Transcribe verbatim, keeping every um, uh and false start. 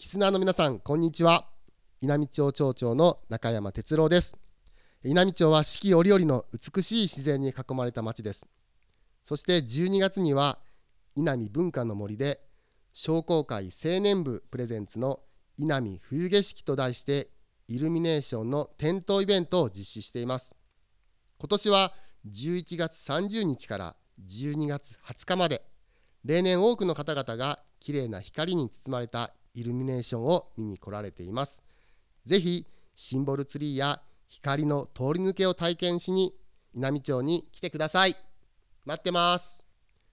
スナーの皆さん、こんにちは。稲美町町長の中山哲郎です。稲美町は四季折々の美しい自然に囲まれた町です。そしてじゅうにがつには稲美文化の森で商工会青年部プレゼンツの稲美冬景色と題してイルミネーションの点灯イベントを実施しています。今年はじゅういちがつさんじゅうにちからじゅうにがつはつかまで、例年多くの方々がきれいな光に包まれたイルミネーションを見に来られています。ぜひシンボルツリーや光の通り抜けを体験しに稲美町に来てください。待ってます。